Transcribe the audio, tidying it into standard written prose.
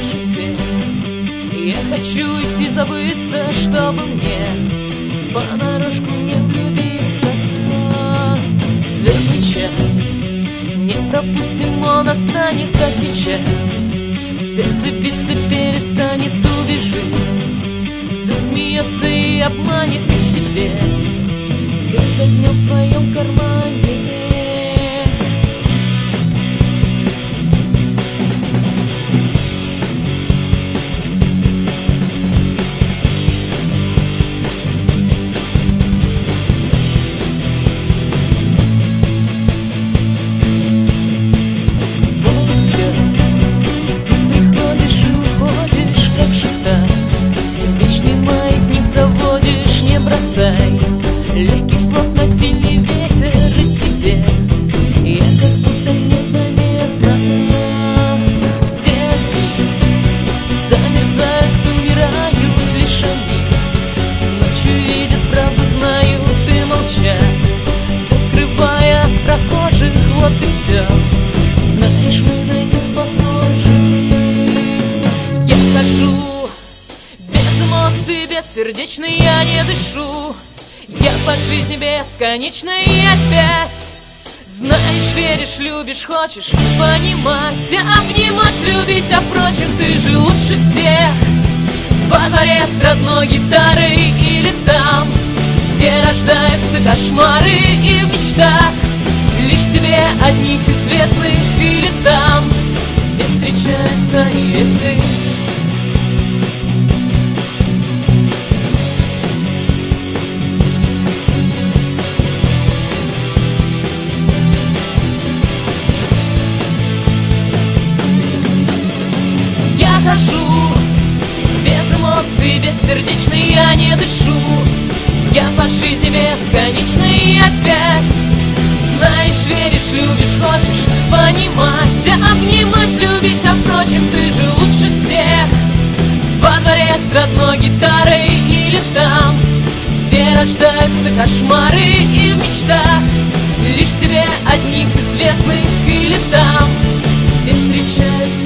лучше всех. Я хочу идти забыться, чтобы мне понарошку не влюбиться. Звездный час не пропустим, он настанет, а сейчас сердце биться перестанет, убежит, засмеется и обманет тебе. День за днем в твоем кармане. Легких слов на сильный ветер и тебе я как будто незаметно. Все огни замерзают, умирают лишь они. Ночью видят правду, знают и молчат, все скрывая от прохожих, вот и все. Знаешь, мы на них похожи. Я хожу без эмоций, бессердечный, я не дышу. Я по жизни бесконечной опять. Знаешь, веришь, любишь, хочешь понимать, обнимать, любить, а впрочем, ты же лучше всех. Во дворе с родной гитарой или там, где рождаются кошмары и в мечтах лишь тебе одних известных, или там, где встречаются невесты. Хожу без эмоций, бессердечный, я не дышу. Я по жизни бесконечной опять. Знаешь, веришь, любишь, хочешь понимать, обнимать, любить, а впрочем, ты же лучше всех. Во дворе с родной гитарой или там, где рождаются кошмары и в мечтах лишь тебе одних известных, или там, где встречаются